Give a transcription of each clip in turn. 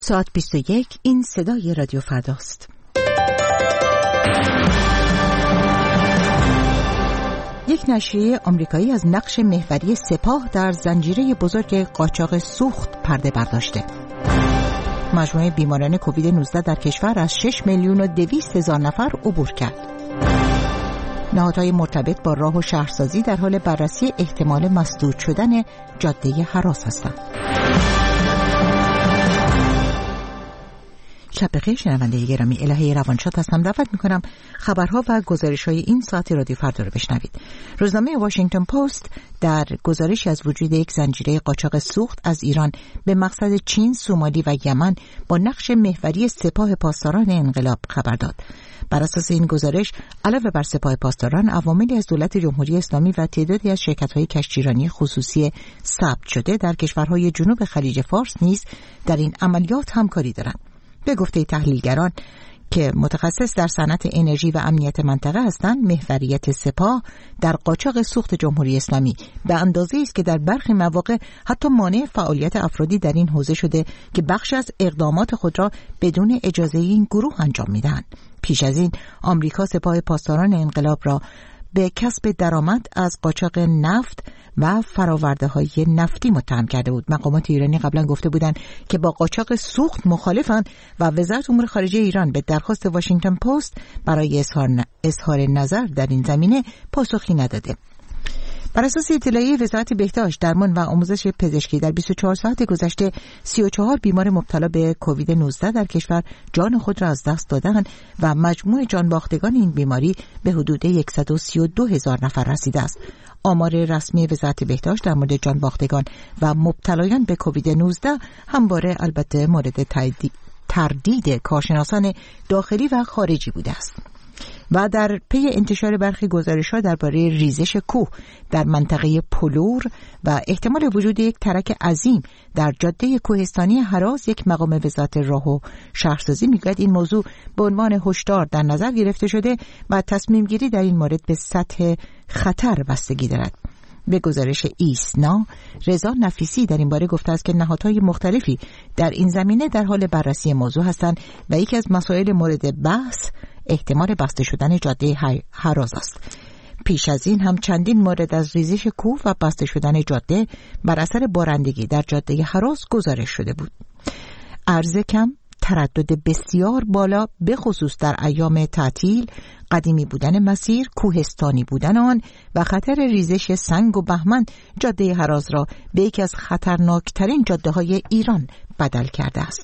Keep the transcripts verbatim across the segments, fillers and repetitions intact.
ساعت بیست و یک، این صدای رادیو فرداست. یک نشریه آمریکایی از نقش محوری سپاه در زنجیره بزرگ قاچاق سوخت پرده برداشته. مجموعه بیماران کووید نوزده در کشور از شش میلیون و دویست هزار نفر عبور کرد. نهادهای مرتبط با راه و شهرسازی در حال بررسی احتمال مسدود شدن جاده هراس هستند. شب بخیر شنونده گرامی، الهه روانشاد هستم. دعوت میکنم خبرها و گزارش‌های این ساعت رادیو فردا رو بشنوید. روزنامه واشنگتن پست در گزارشی از وجود یک زنجیره قاچاق سوخت از ایران به مقصد چین، سومالی و یمن با نقش محوری سپاه پاسداران انقلاب خبر داد. بر اساس این گزارش، علاوه بر سپاه پاسداران، عواملی از دولت جمهوری اسلامی و تعدادی از شرکت‌های کشتیرانی خصوصی ثبت شده در کشورهای جنوب خلیج فارس نیز در این عملیات همکاری دارند. به گفته تحلیلگران که متخصص در صنعت انرژی و امنیت منطقه هستند، محوریت سپاه در قاچاق سوخت جمهوری اسلامی به اندازه‌ای است که در برخی مواقع حتی مانع فعالیت افرادی در این حوزه شده که بخش از اقدامات خود را بدون اجازه این گروه انجام می‌دهند. پیش از این آمریکا سپاه پاسداران انقلاب را به کسب درآمد از قاچاق نفت و فرآورده‌های نفتی متهم کرده بود. مقامات ایرانی قبلا گفته بودند که با قاچاق سوخت مخالفند و وزارت امور خارجه ایران به درخواست واشنگتن پست برای اظهار اظهار نظر در این زمینه پاسخی نداده. بر اساس اطلاعیه وزارت بهداشت، درمان و آموزش پزشکی در بیست و چهار ساعت گذشته سی و چهار بیمار مبتلا به کووید نوزده در کشور جان خود را از دست دادند و مجموع جان باختگان این بیماری به حدود صد و سی و دو هزار نفر رسیده است. آمار رسمی وزارت بهداشت در مورد جان باختگان و مبتلایان به کووید نوزده همواره البته مورد تردید کارشناسان داخلی و خارجی بوده است. و در پی انتشار برخی گزارش‌ها درباره ریزش کوه در منطقه پلور و احتمال وجود یک ترک عظیم در جاده کوهستانی هراز، یک مقام وزارت راه و شهرسازی میگوید این موضوع به عنوان هشدار در نظر گرفته شده و تصمیم گیری در این مورد به سطح خطر بستگی دارد. به گزارش ایسنا، رضا نفیسی در این باره گفته است که نهادهای مختلفی در این زمینه در حال بررسی موضوع هستند و یکی از مسائل مورد بحث احتمال بسته شدن جاده هراز است. پیش از این هم چندین مورد از ریزش کوه و بسته شدن جاده بر اثر بارندگی در جاده هراز گزارش شده بود. عرض کم، تردد بسیار بالا به خصوص در ایام تعطیل، قدیمی بودن مسیر، کوهستانی بودن آن و خطر ریزش سنگ و بهمن جاده هراز را به یکی از خطرناکترین جاده های ایران بدل کرده است.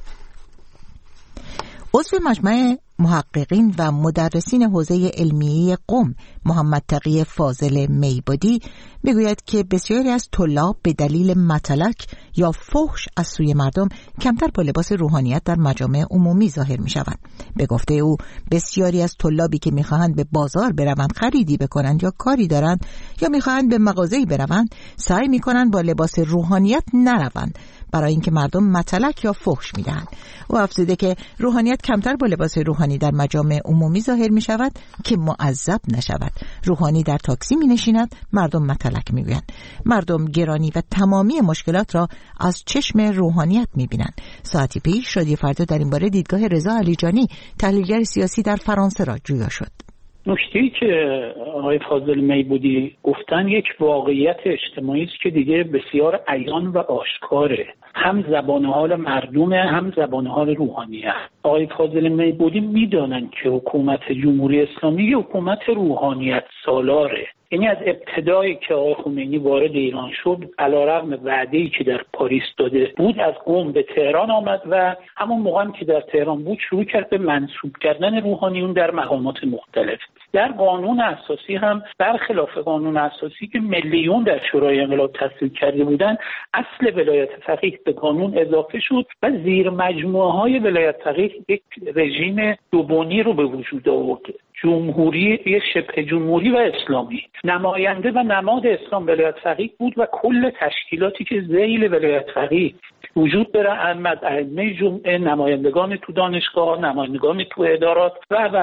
عضو مجمع محققین و مدرسین حوزه علمیه قم، محمد تقی فاضل میبادی، میگوید که بسیاری از طلاب به دلیل متلک یا فحش از سوی مردم کمتر با لباس روحانیت در مجامع عمومی ظاهر میشوند. به گفته او، بسیاری از طلابی که میخواهند به بازار بروند خریدی بکنند یا کاری دارند یا میخواهند به مغازه‌ای بروند، سعی میکنند با لباس روحانیت نروند برای اینکه مردم متلک یا فحش میدهند. او افزوده که روحانیت کمتر با لباس روحانی در مجامع عمومی ظاهر می شود که معذب نشود. روحانی در تاکسی می نشیند، مردم متلک می گویند. مردم گرانی و تمامی مشکلات را از چشم روحانیت می بینند. ساعتی پیش رادیو فردا در این باره دیدگاه رضا علیجانی، تحلیلگر سیاسی در فرانسه را جویا شد. نکته‌ای که آقای فاضل میبودی گفتن یک واقعیت اجتماعی است که دیگه بسیار عیان و آشکاره، هم زبان حال مردمه هم زبان حال روحانیت. آقای فاضل میبودی میدانن که حکومت جمهوری اسلامی یک حکومت روحانیت سالاره. یعنی از ابتدایی که آقای خمینی وارد ایران شد، علیرغم وعده‌ای که در پاریس داده بود، از قم به تهران آمد و همون موقع که در تهران بود شروع کرد به منصوب کردن روحانیون در مقامات مختلف. در قانون اساسی هم برخلاف قانون اساسی که ملیون در شورای انقلاب تصویب کرده بودند، اصل ولایت فقیه به قانون اضافه شد و زیر مجموعه‌های ولایت فقیه یک رژیم دوبونی رو به وجود آورد. جمهوری، یک شبه جمهوری و اسلامی. نماینده و نماد اسلام ولایت فقیه بود و کل تشکیلاتی که ذیل ولایت فقیه وجود داره، احمد ائمه جمعه، نمایندگان تو دانشگاه، نمایندگان تو ادارات و و و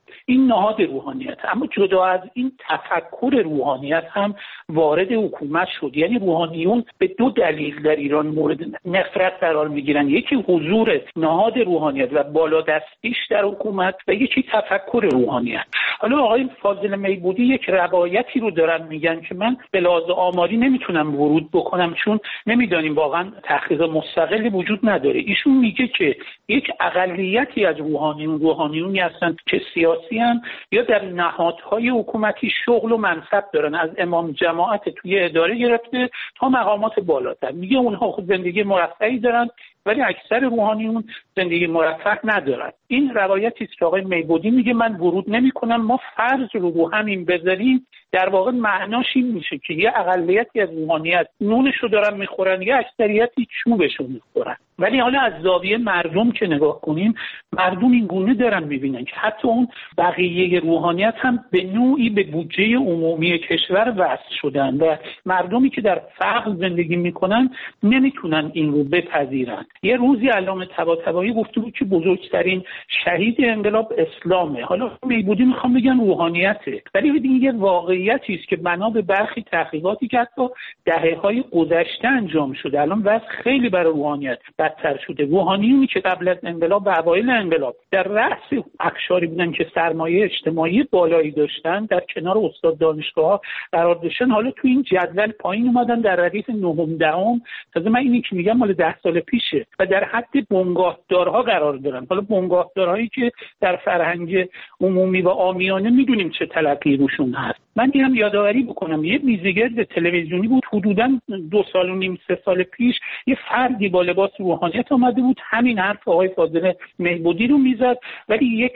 این نهاد روحانیت. اما جدا از این تفکر روحانیت هم وارد حکومت شد. یعنی روحانیون به دو دلیل در ایران مورد نفرت قرار میگیرن، یکی حضور نهاد روحانیت و بالادستیش در حکومت و یکی تفکر روحانیت. حالا آقای فاضل میبودی یک روایتی رو دارن میگن که من به لحاظ آماری نمیتونم ورود بکنم چون نمیدانیم، واقعا تحقیق مستقلی وجود نداره. ایشون میگه که یک اقلیتی از روحانیون روحانیونی هستن که سیاسی هم یا در نهادهای حکومتی شغل و منصب دارن، از امام جماعت توی اداره گرفته تا مقامات بالاتر. میگه اونها خود زندگی مرفهی دارن ولی اکثر روحانیون زندگی مرفه ندارن. این روایتی است که آقای میبودی میگه من ورود نمی‌کنم. ما فرض رو رو همین بذاریم، در واقع معناش این میشه که یه اقلیتی از روحانیت نونشو دارن میخورن، یه اکثریتی چوبشو میخورن. ولی حالا از زاویه مردم که نگاه کنیم، مردم این گونه دارن میبینن که حتی اون بقیه روحانیت هم به نوعی به بودجه عمومی کشور وصل شدن و مردمی که در فقر زندگی میکنن نمیتونن این رو بپذیرن. یه روزی علامه طباطبایی گفته بود که بزرگترین شهید انقلاب اسلامه. حالا میبودی میخوام بگن روحانیته، ولی این یه واقعیتی است که بنا به برخی تحقیقاتی که حتی دهه‌های گذشته انجام شده الان وضع خیلی برای روحانیت بدتر شده. روحانیونی که قبل از انقلاب و اوایل انقلاب در رأس اقشاری بودن که سرمایه اجتماعی بالایی داشتن، در کنار استاد دانشگاه قرار داشتن، حالا تو این جدول پایین اومدن در ردیف نهم دهم. تازه من اینی که میگم مال ده سال پیشه و در حد بنگاهدارها قرار دارن. حالا بنگاهدارهایی که در فرهنگ عمومی و عامیانه میدونیم چه تلقی روشون هست. من دیدم یادآوری بکنم یه میزگرد تلویزیونی بود حدوداً دو سال و نیم سه سال پیش، یه فردی با لباس روحانیت آمده بود همین حرف آقای فاضل میبودی رو میزد، ولی یک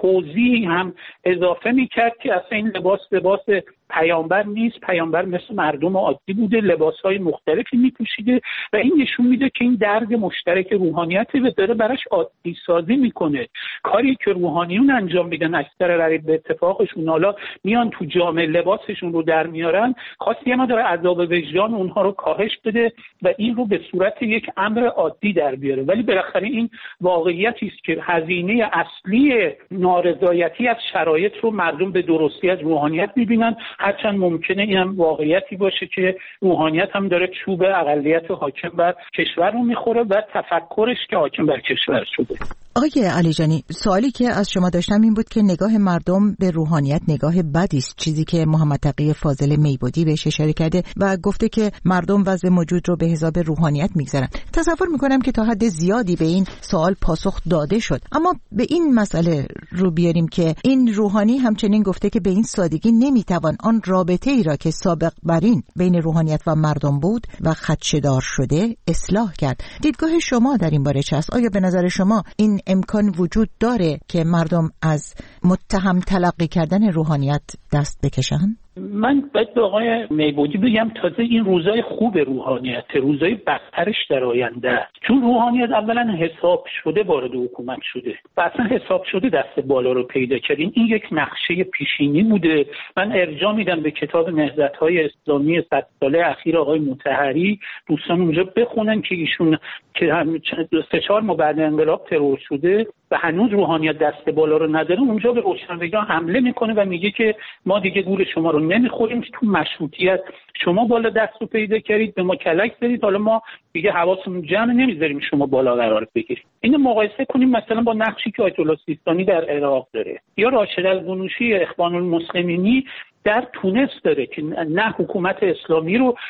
توضیح هم اضافه میکرد که اصلا این لباس لباس پیامبر نیست، پیامبر مثل مردم عادی بوده، لباسهای مختلفی میپوشیده و این نشون میده که این درد مشترک روحانیت رو داره براش عادی سازی میکنه. کاری که روحانیون انجام میدن اکثر رقیب به اتفاقشون حالا میان تو جامعه لباسشون رو در میارن، خواستی ما داره عذاب وجدان اونها رو کاهش بده و این رو به صورت یک امر عادی در بیاره. ولی بالاخره این واقعیتی است که هزینه اصلی نارضایتی از شرایط رو مردم به درستی از روحانیت میبینن، هرچند ممکنه این هم واقعیتی باشه که روحانیت هم داره چوب اقلیت حاکم بر کشور رو میخوره و تفکرش که حاکم بر کشور شده. آقای علیجانی، سوالی که از شما داشتم این بود که نگاه مردم به روحانیت نگاه بدی است، چیزی که محمد تقی فاضل میبودی بهش اشاره کرده و گفته که مردم وضع موجود رو به حساب روحانیت میگذارن. تصور میکنم که تا حد زیادی به این سوال پاسخ داده شد، اما به این مسئله رو بیاریم که این روحانی همچنین گفته که به این سادگی نمیتوان آن رابطه ای را که سابق بر این بین روحانیت و مردم بود و خدشه‌دار شده اصلاح کرد. دیدگاه شما در این باره چه است؟ آیا به نظر شما این امکان وجود داره که مردم از متهم تلقی کردن روحانیت دست بکشن؟ من باید به آقای میبودی بگم تازه این روزای خوب روحانیت، روزای بدترش در آینده است. چون روحانیت اولا حساب شده وارد حکومت شده و اصلا حساب شده دست بالا رو پیدا کردین. این یک نقشه پیشینی بوده. من ارجاع میدم به کتاب نهضت‌های اسلامی صد ساله اخیر آقای مطهری، دوستان اونجا بخونن که ایشون که هم سه چهار ماه بعد انقلاب ترور شده و هنوز روحانیت دست بالا رو نداره، اونجا به روشنفکران حمله میکنه و میگه که ما دیگه گول شما رو نمیخوریم، تو مشروطیت شما بالا دست رو پیدا کردید، به ما کلک زدید، حالا ما دیگه حواسمون جمع نمیذاریم شما بالا قرار بگیرید. اینو مقایسه کنیم مثلا با نقشی که آیت الله سیستانی در عراق داره یا راشد القنوشی اخوان المسلمینی در تونس داره که نه حکومت اسلامی رو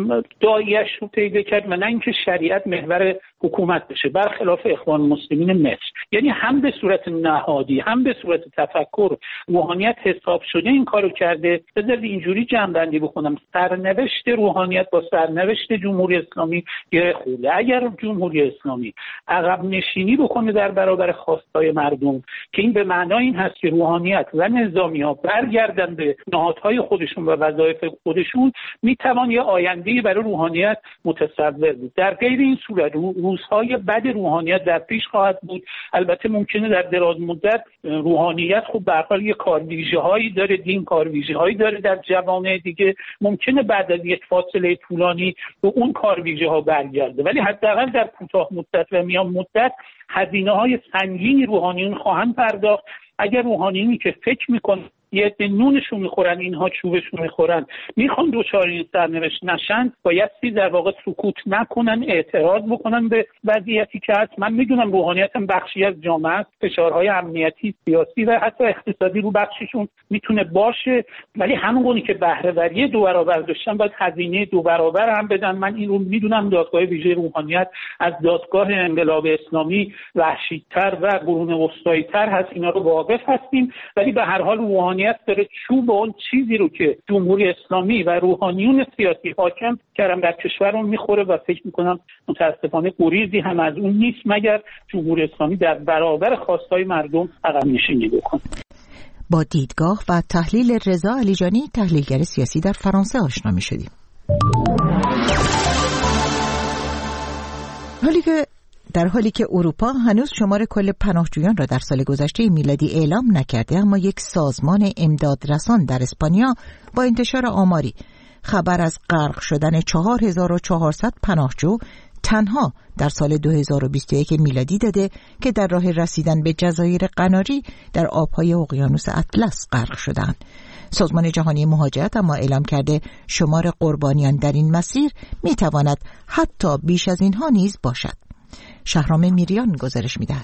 داعیش رو پیدا کرد و نه اینکه شریعت محور حکومت بشه، برخلاف اخوان المسلمین مصر. یعنی هم به صورت نهادی هم به صورت تفکر روحانیت حساب شده این کارو کرده. بذارید اینجوری جمع‌بندی بکنم، سرنوشت روحانیت با سرنوشت جمهوری اسلامی گره خورده. اگر جمهوری اسلامی عقب نشینی بکنه در برابر خواستهای مردم، که این به معنای این هست که روحانیت و نظامی‌ها برگردن به نهادهای خودشون و وظایف خودشون، میتوان یه آینده‌ای برای روحانیت متصور بود. در غیر این صورت روزهای بد روحانیت در پیش خواهد بود. البته ممکنه در دراز مدت روحانیت خب به هر حال یه کارویژه‌هایی داره، دین کارویژه‌هایی داره در جوامع دیگه، ممکنه بعد از یک فاصله طولانی به اون کارویژه‌ها برگرده، ولی حداقل در کوتاه مدت و میان مدت هزینه‌های سنگینی روحانیون خواهند پرداخت. اگر روحانیونی که فکر میکنن یه عده نونشون میخورن اینها چوبشون میخورن میخوان دوچار این سرنوشت نشن، بایستی در واقع سکوت نکنن، اعتراض بکنن به وضعیتی که هست. من میدونم روحانیت هم بخشی از جامعه است، فشارهای امنیتی، سیاسی و حتی اقتصادی رو بخششون میتونه باشه، ولی همونگونه که بهره وری دو برابر داشتن باید هزینه دو برابر هم بدن. من این رو میدونم دادگاه ویژه روحانیت از دادگاه انقلاب اسلامی وحشی‌تر و قرون وسطایی‌تر هست، اینا رو واقف هستیم، ولی به هر حال روحانیت داره چوب اون چیزی رو که جمهوری اسلامی و روحانیون سیاسی حاکم کردن در کشور رو میخوره و فکر میکنم متاسفانه گریزی هم از اون نیست مگر جمهوری اسلامی در برابر خواستهای مردم عقب نشینی بکنه. با دیدگاه و تحلیل رضا علیجانی، تحلیلگر سیاسی در فرانسه آشنا میشدیم. حالی که در حالی که اروپا هنوز شمار کل پناهجویان را در سال گذشته میلادی اعلام نکرده، اما یک سازمان امدادرسان در اسپانیا با انتشار آماری خبر از غرق شدن چهار هزار و چهارصد پناهجو تنها در سال دو هزار و بیست و یک میلادی داده که در راه رسیدن به جزایر قناری در آبهای اقیانوس اطلس غرق شدند. سازمان جهانی مهاجرت اما اعلام کرده شمار قربانیان در این مسیر میتواند حتی بیش از اینها نیز باشد. شهرام میریان گزارش میدهد.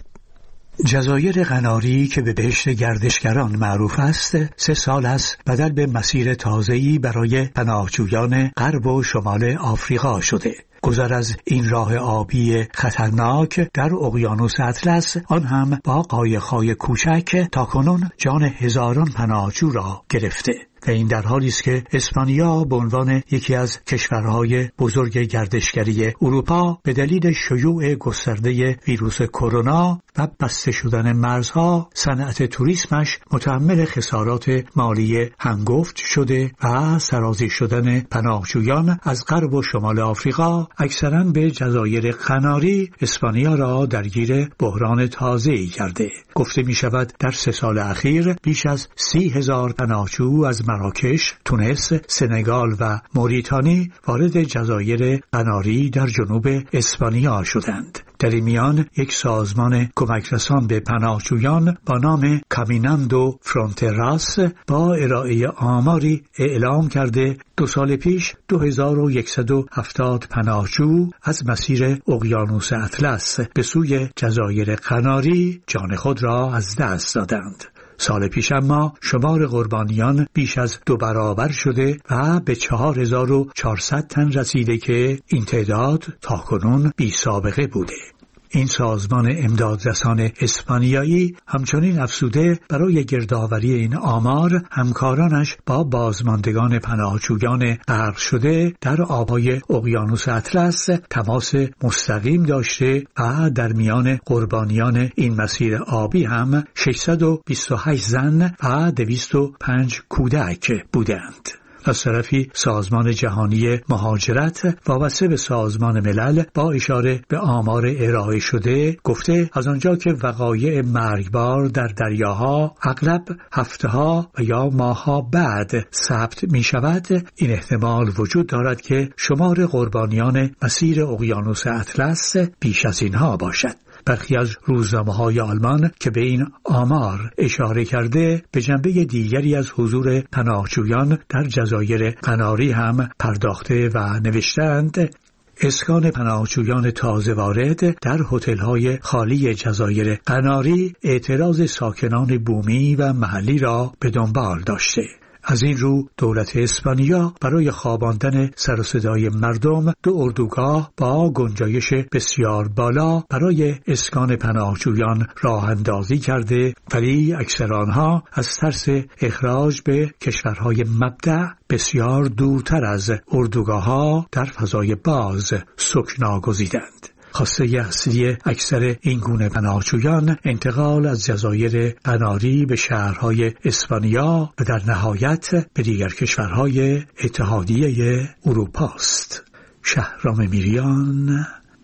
جزایر قناری که به بهشت گردشگران معروف است، سه سال است بدل به مسیر تازه‌ای برای پناهجویان غرب و شمال آفریقا شده. گذر از این راه آبی خطرناک در اقیانوس اطلس، آن هم با قایق‌های کوچک، تاکنون جان هزاران پناهجو را گرفته. و این در حالی است که اسپانیا به عنوان یکی از کشورهای بزرگ گردشگری اروپا به دلیل شیوع گسترده ویروس کرونا و بسته شدن مرزها صنعت توریسمش متحمل خسارات مالی هنگفت شده و سرازیر شدن پناهجویان از غرب و شمال آفریقا اکثراً به جزایر قناری اسپانیا را درگیر بحران تازه‌ای کرده. گفته می شود در سه سال اخیر بیش از سی هزار پناهجو از مراکش، تونس، سنگال و موریتانی وارد جزایر قناری در جنوب اسپانیا شدند. در این میان یک سازمان کمک رسان به پناهجویان با نام کامیناندو فرونتراس با ارائه آماری اعلام کرده دو سال پیش دو هزار و صد و هفتاد پناهجو از مسیر اقیانوس اطلس به سوی جزایر قناری جان خود را از دست دادند. سال پیش اما شمار قربانیان بیش از دو برابر شده و به چهار هزار و چهارصد تن رسیده که این تعداد تاکنون بی سابقه بوده. این سازمان امدادرسان اسپانیایی همچنین افزوده برای گردآوری این آمار همکارانش با بازماندگان پناهجویان غرق شده در آبهای اقیانوس اطلس تماس مستقیم داشته و در میان قربانیان این مسیر آبی هم ششصد و بیست و هشت زن و دویست و پنج کودک بودند. از طرفی سازمان جهانی مهاجرت وابسته به سازمان ملل با اشاره به آمار ارائه شده گفته از آنجا که وقایع مرگبار در دریاها اغلب هفته‌ها و یا ماه‌ها بعد ثبت می شود، این احتمال وجود دارد که شمار قربانیان مسیر اقیانوس اطلس بیش از اینها باشد. برخی از روزنامه‌های آلمان که به این آمار اشاره کرده به جنبه دیگری از حضور پناهجویان در جزایر قناری هم پرداخته و نوشتند اسکان پناهجویان تازه وارد در هتل‌های خالی جزایر قناری اعتراض ساکنان بومی و محلی را به دنبال داشته. از این رو دولت اسپانیا برای خواباندن سر و صدای مردم دو اردوگاه با گنجایش بسیار بالا برای اسکان پناهجویان راه اندازی کرده، ولی اکثر آنها از ترس اخراج به کشورهای مبدأ بسیار دورتر از اردوگاه‌ها در فضای باز سکنا گزیدند. خواسته اصلی اکثر این گونه پناهجویان انتقال از جزایر قناری به شهرهای اسپانیا و در نهایت به دیگر کشورهای اتحادیه اروپا است. شهرام میریان،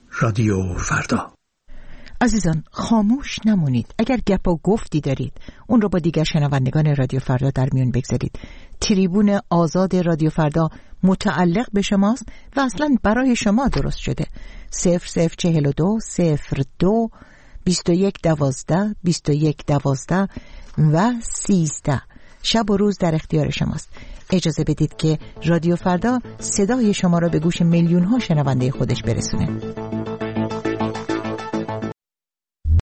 رادیو فردا. عزیزان خاموش نمونید. اگر گپ و گفتی دارید اون رو با دیگر شنوندگان رادیو فردا در میون بگذارید. تریبون آزاد رادیو فردا متعلق به شماست و اصلا برای شما درست شده. صفر صفر چهل و دو صفر دو بیست و یک دوازده بیست و یک دوازده و سیزده. شب و روز در اختیار شماست. اجازه بدید که رادیو فردا صدای شما را به گوش میلیون ها شنونده خودش برسونه.